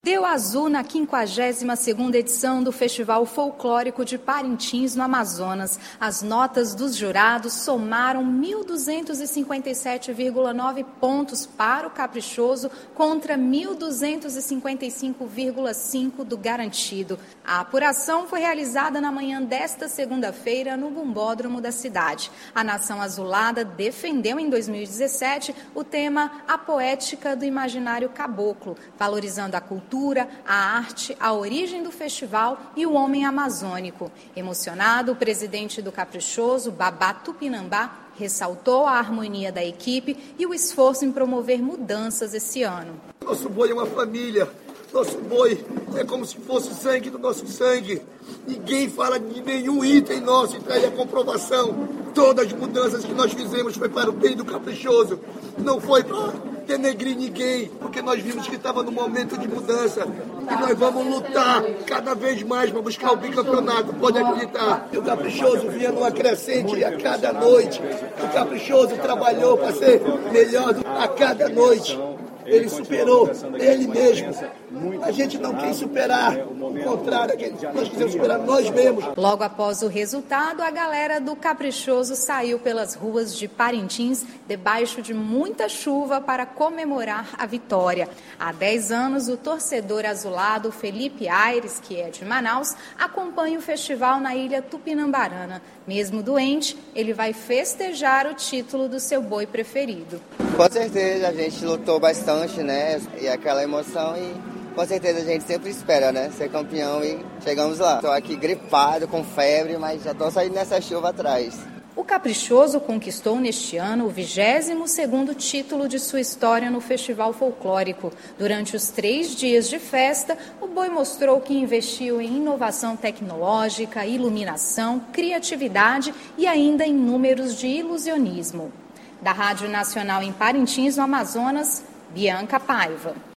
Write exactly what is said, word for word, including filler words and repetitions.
Deu azul na quinquagésima segunda edição do Festival Folclórico de Parintins, no Amazonas. As notas dos jurados somaram mil duzentos e cinquenta e sete vírgula nove pontos para o Caprichoso contra mil duzentos e cinquenta e cinco vírgula cinco do Garantido. A apuração foi realizada na manhã desta segunda-feira no Bumbódromo da cidade. A Nação Azulada defendeu em dois mil e dezessete o tema A Poética do Imaginário Caboclo, valorizando a cultura, a arte, a origem do festival e o homem amazônico. Emocionado, o presidente do Caprichoso, Babá Tupinambá, ressaltou a harmonia da equipe e o esforço em promover mudanças esse ano. Nosso boi é uma família. Nosso boi é como se fosse o sangue do nosso sangue. Ninguém fala de nenhum item nosso, e traz a comprovação. Todas as mudanças que nós fizemos foi para o bem do Caprichoso. Não foi para denegrir ninguém, porque nós vimos que estava no momento de mudança. E nós vamos lutar cada vez mais para buscar o bicampeonato, pode acreditar. O Caprichoso vinha numa crescente a cada noite. O Caprichoso trabalhou para ser melhor a cada noite. Ele superou ele mesmo. A gente não quer superar, o contrário, nós quisemos superar nós mesmos. Logo após o resultado, a galera do Caprichoso saiu pelas ruas de Parintins, debaixo de muita chuva, para comemorar a vitória. Há dez anos, o torcedor azulado Felipe Aires, que é de Manaus, acompanha o festival na ilha Tupinambarana. Mesmo doente, ele vai festejar o título do seu boi preferido. Com certeza, a gente lutou bastante, né? E aquela emoção, e com certeza a gente sempre espera, né? Ser campeão, e chegamos lá. Estou aqui gripado, com febre, mas já estou saindo nessa chuva atrás. O Caprichoso conquistou neste ano o vigésimo segundo título de sua história no Festival Folclórico. Durante os três dias de festa, o boi mostrou que investiu em inovação tecnológica, iluminação, criatividade e ainda em números de ilusionismo. Da Rádio Nacional em Parintins, no Amazonas, Bianca Paiva.